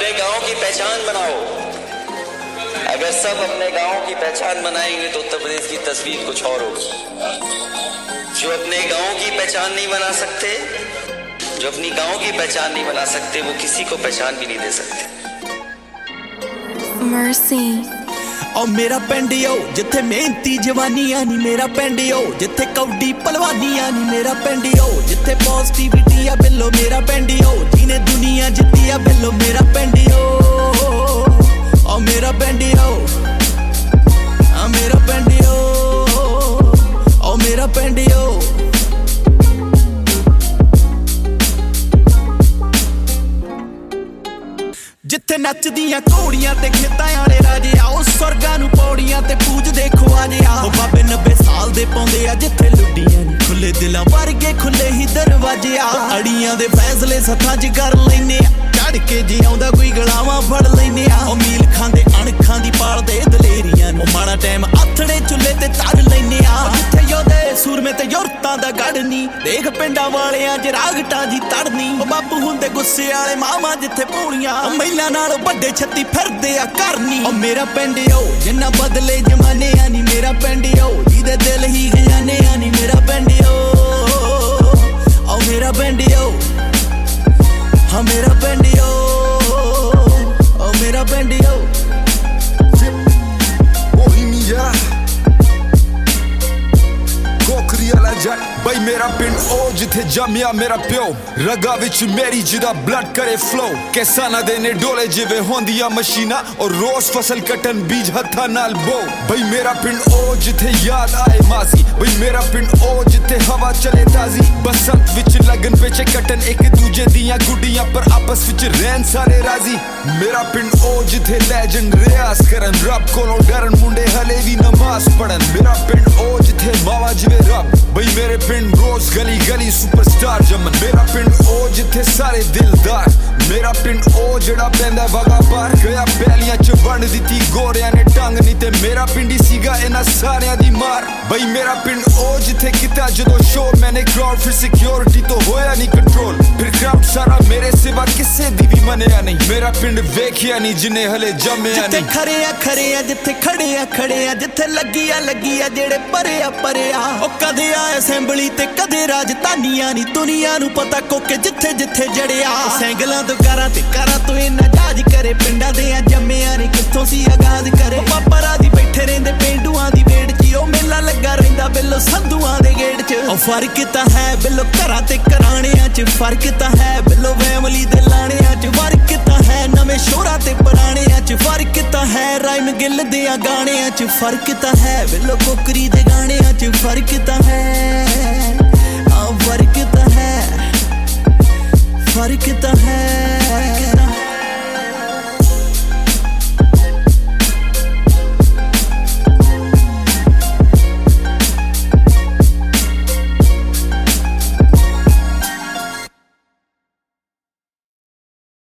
अपने गांव की पहचान बनाओ। अगर सब अपने गांव की पहचान बनाएंगे तो उत्तर प्रदेश की तस्वीर कुछ और होगी। जो अपने गांव की पहचान नहीं बना सकते, जो अपनी गांव की पहचान नहीं बना सकते, वो किसी को पहचान भी नहीं दे सकते। Mercy ओ मेरा पिंड ओ जिथे मेहनती जवानियां नी, मेरा पिंड ओ जिथे कौडी पलवानियां नी, मेरा पिंड ओ जिथे पॉजिटिविटी आ बिल्लो, मेरा पिंड ओ जिने दुनिया जित्ती आ बिल्लो, मेरा पिंड ओ मेरा पिंड ओ मेरा पिंड ओ मेरा पिंड ओ। जिथे नचदियां घोड़ियां ते खेतां आले राजे आओ, स्वर्गां नूं पौड़ियां ते पूजदे ख्वाजे आ। ओ बाबे 90 साल दे पौंदे आ जिथे लुड्डियां नी, खुले दिलां वर्गे खुले ही दरवाजे आ। अड़ियां दे फैसले सथां च कर लैने आ, चढ़ के जे आउंदा कोई गलावां फड़ लैने आ। ओ मील खांदे अणखां दी पालदे दलेरियां नूं, माड़ा टाइम आथणे चुੱਲੇ ते तर लैने आ। जिथे योधे सूरमे ते युरतां दा गढ़ नी, देख पिंडां वालियां च रागटां दी तड़नी। ओ बापू हुंदे गुस्से आले मावां जिथे भूलियां, महिलां नाल वड्डे छत्ती फिरदे आ करनी। ओ मेरा पिंड ओ जिन्ना बदले जमाने आ नी, मेरा पिंड ओ जिहदे दिल ही खजाने आ नी, मेरा पिंड ओ मेरा पिंड ओ हाँ मेरा पिंड ओ मेरा पिंड ओ। बई मेरा पिंड ओ जिथे जमिया मेरा प्यो, रगा विच मेरी जिदा ब्लड करे फ्लो। किसाना दे ने डोले जिवे होंदिया मशीना, और रोज फसल कटन बीज हथा नाल बो। बई मेरा पिंड ओ जिथे याद आए माजी, बई मेरा पिंड ओ जिथे हवा चले ताजी। बसंत विच लगन विच कटन एक दूजे दियां गुड्डियां, पर आपस विच रहन सारे राजी। मेरा पिंड ओ जिथे लेजेंड रियाज करन, रब कोलों डरन मुंडे हले भी नमाज पढ़न। मेरा पिंड ओ जिथे मावा जिवे रब, बई मेरे पिंड रोज गली गली सुपरस्टार जमन। मेरा पिंड ओ जिथे सारे दिलदार, मेरा पिंड ओ जड़ा पैंदा वगा पार। गया पैलियां च वंड दित्ती गोरियां ने टंग नी, ते मेरा पिंड ही सीगा इन्हां सारियां दी मार। बई मेरा पिंड ओ जिथे किता जदों शोर, मैंने क्राउड फिर सिक्योरिटी तो होया नहीं कंट्रोल। फिर क्राउड सारा मेरे सिवा किसे दी भी मनिया नहीं, मेरा पिंड वेखिया नहीं जिन्हें हले जम्मिया नहीं। जिथे खरे आ जिथे खड़े आ, जिथे लगी आ जेड़े परे आ। ओ कदे आ असेंबली ते कदे राजधानियां नी, दुनिया नूं पता कोके जिथे जिथे जड़िया। सैंगलां तो कारां तो इन्ना जाज करे, पिंडां दे जम्मिया नी कित्थों सी आगाज करे। पापा राजी बैठे रहिंदे पेंडूआं दी वेड़ च, ओ मेला लगा रहिंदा बिल्लो संधूआं दे गेड़ च। ओ फर्क तां है बिल्लो घरां ते घराणियां च, फर्क तां है बिल्लो फैमली दे लाणियां च। फर्क तां है नवें शोरां ते पुराणियां च, फर्क तां है राइम गिल देयां गाणियां च। फर्क तां है बिल्लो कोकरी दे गाणियां च, फर्क तां है फर्क तां है, फर्क तां है।